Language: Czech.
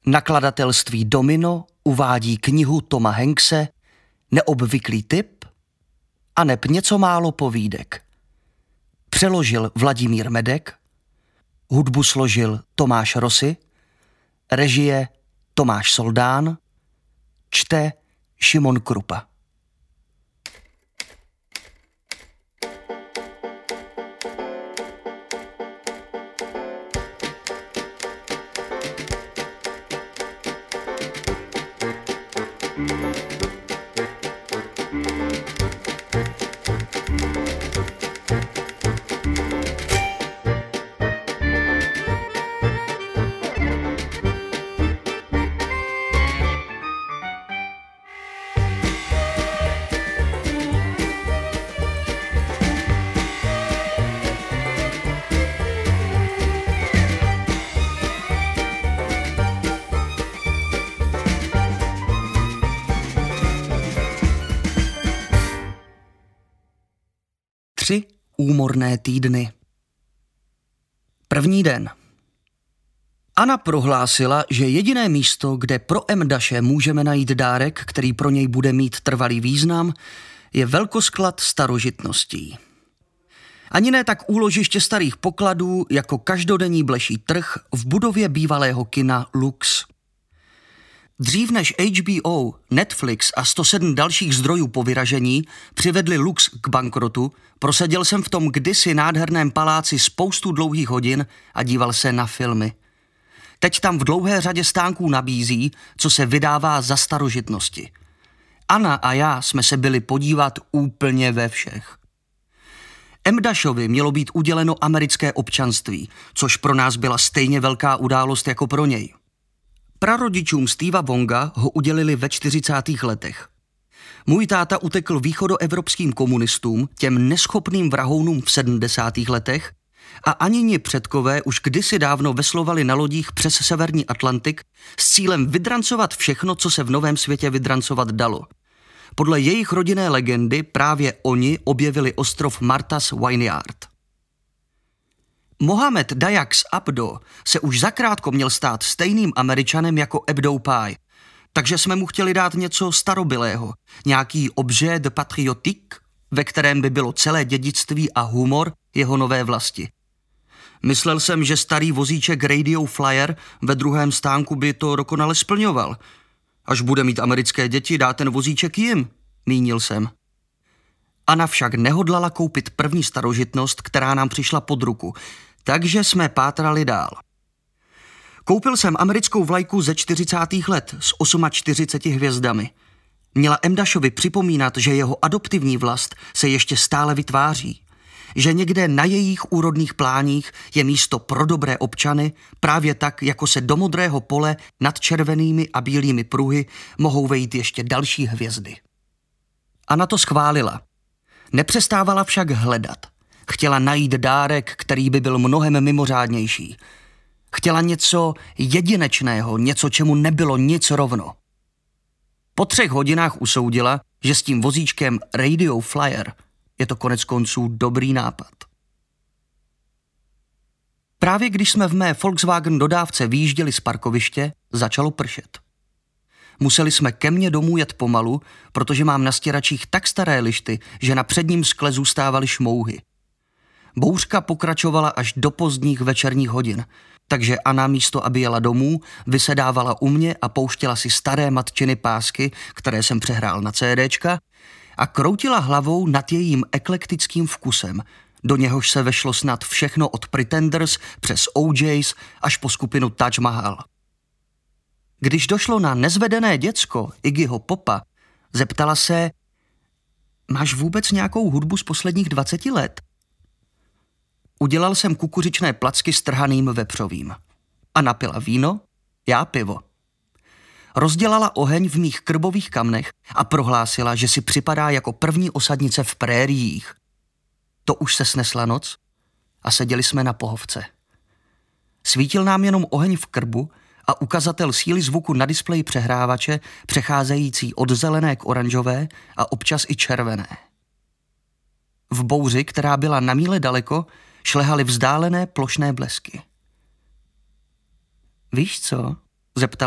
Nakladatelství Domino uvádí knihu Toma Hankse Neobvyklý typ a neb něco málo povídek. Přeložil Vladimír Medek, hudbu složil Tomáš Rosy, režie Tomáš Soldán, čte Šimon Krupa. Tři úmorné týdny. První den. Anna prohlásila, že jediné místo, kde pro Emdaše můžeme najít dárek, který pro něj bude mít trvalý význam, je velkosklad starožitností. Ani ne tak úložiště starých pokladů, jako každodenní bleší trh v budově bývalého kina Lux. Dřív než HBO, Netflix a 107 dalších zdrojů po vyražení přivedli Lux k bankrotu, proseděl jsem v tom kdysi nádherném paláci spoustu dlouhých hodin a díval se na filmy. Teď tam v dlouhé řadě stánků nabízí, co se vydává za starožitnosti. Anna a já jsme se byli podívat úplně ve všech. Emdashovi mělo být uděleno americké občanství, což pro nás byla stejně velká událost jako pro něj. Prarodičům Steva Wonga ho udělili ve 40. letech. Můj táta utekl východoevropským komunistům, těm neschopným vrahounům v 70. letech a Anini předkové už kdysi dávno veslovali na lodích přes severní Atlantik s cílem vydrancovat všechno, co se v novém světě vydrancovat dalo. Podle jejich rodinné legendy právě oni objevili ostrov Martha's Vineyard. Mohamed Dayax Abdo se už zakrátko měl stát stejným Američanem jako Abdo Pye, takže jsme mu chtěli dát něco starobylého, nějaký objet de patriotique, ve kterém by bylo celé dědictví a humor jeho nové vlasti. Myslel jsem, že starý vozíček Radio Flyer ve druhém stánku by to dokonale splňoval. Až bude mít americké děti, dá ten vozíček jim, mínil jsem. Anna však nehodlala koupit první starožitnost, která nám přišla pod ruku, takže jsme pátrali dál. Koupil jsem americkou vlajku ze 40. let s 48 hvězdami. Měla Emdashovi připomínat, že jeho adoptivní vlast se ještě stále vytváří, že někde na jejich úrodných pláních je místo pro dobré občany, právě tak, jako se do modrého pole nad červenými a bílými pruhy mohou vejít ještě další hvězdy. Anna to schválila. Nepřestávala však hledat. Chtěla najít dárek, který by byl mnohem mimořádnější. Chtěla něco jedinečného, něco, čemu nebylo nic rovno. Po 3 hodinách usoudila, že s tím vozíčkem Radio Flyer je to konec konců dobrý nápad. Právě když jsme v mé Volkswagen dodávce vyjížděli z parkoviště, začalo pršet. Museli jsme ke mně domů jet pomalu, protože mám na stěračích tak staré lišty, že na předním skle zůstávaly šmouhy. Bouřka pokračovala až do pozdních večerních hodin, takže Anna místo, aby jela domů, vysedávala u mě a pouštěla si staré matčiny pásky, které jsem přehrál na CDčka, a kroutila hlavou nad jejím eklektickým vkusem, do něhož se vešlo snad všechno od Pretenders přes OJs až po skupinu Taj Mahal. Když došlo na nezvedené děcko Iggyho Popa, zeptala se: máš vůbec nějakou hudbu z posledních 20 let? Udělal jsem kukuřičné placky s trhaným vepřovým. A napila víno, já pivo. Rozdělala oheň v mých krbových kamnech a prohlásila, že si připadá jako první osadnice v prériích. To už se snesla noc a seděli jsme na pohovce. Svítil nám jenom oheň v krbu a ukazatel síly zvuku na displeji přehrávače, přecházející od zelené k oranžové a občas i červené. V bouři, která byla na míle daleko, šlehaly vzdálené plošné blesky. Víš co? Zeptal